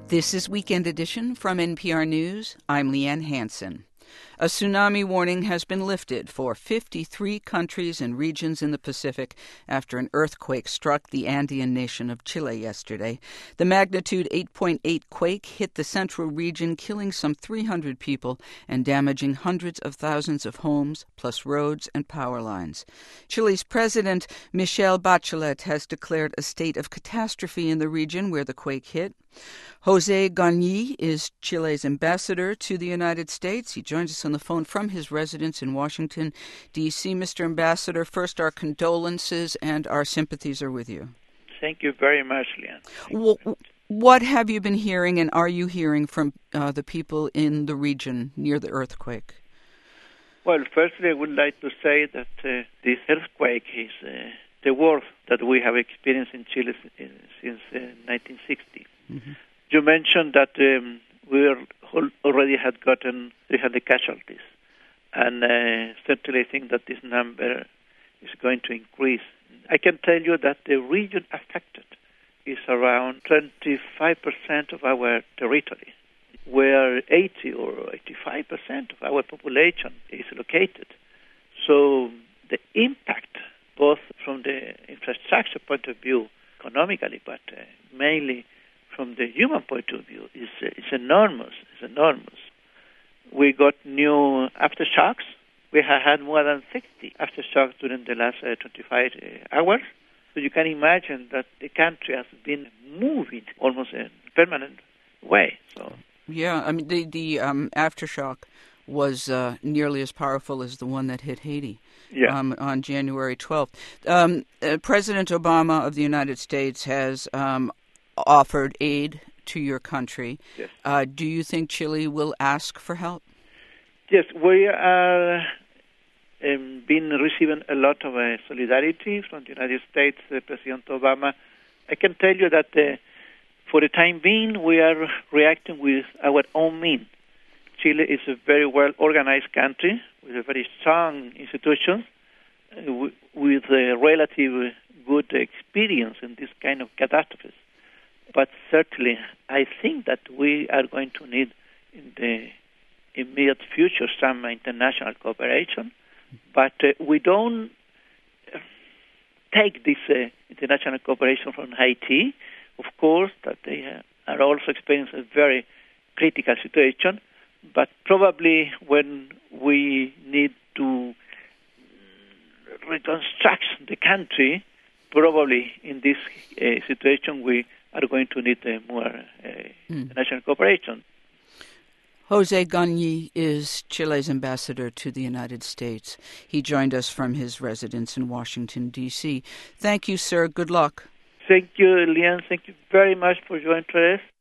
This is Weekend Edition from NPR News. I'm Leanne Hansen. A tsunami warning has been lifted for 53 countries and regions in the Pacific after an earthquake struck the Andean nation of Chile yesterday. The magnitude 8.8 quake hit the central region, killing some 300 people and damaging hundreds of thousands of homes, plus roads and power lines. Chile's President Michelle Bachelet has declared a state of catastrophe in the region where the quake hit. Jose Gagni is Chile's ambassador to the United States. He joins us on the phone from his residence in Washington, D.C. Mr. Ambassador, first, our condolences and our sympathies are with you. Thank you very much, Leanne. What have you been hearing, and are you hearing from the people in the region near the earthquake? Well, firstly, I would like to say that this earthquake is the worst that we have experienced in Chile since 1960. Mm-hmm. You mentioned that we already had gotten 300 casualties, and certainly I think that this number is going to increase. I can tell you that the region affected is around 25% of our territory, where 80 or 85% of our population is located. So the impact, both from the infrastructure point of view, economically, but mainly from the human point of view, is enormous. It's enormous. We got new aftershocks. We have had more than 60 aftershocks during the last 25 hours. So you can imagine that the country has been moving almost in a permanent way. So yeah, I mean the aftershock was nearly as powerful as the one that hit Haiti. Yeah. On January 12th. President Obama of the United States has offered aid to your country. Yes. Do you think Chile will ask for help? Yes, we are been receiving a lot of solidarity from the United States, President Obama. I can tell you that for the time being, we are reacting with our own means. Chile is a very well-organized country with a very strong institutions, with a relative good experience in this kind of catastrophes. But certainly, I think that we are going to need in the immediate future some international cooperation. But we don't take this international cooperation from Haiti. Of course, that they are also experiencing a very critical situation. But probably when we need to reconstruct the country, probably in this situation we are going to need more international cooperation. Jose Gagni is Chile's ambassador to the United States. He joined us from his residence in Washington, D.C. Thank you, sir. Good luck. Thank you, Leanne. Thank you very much for your interest.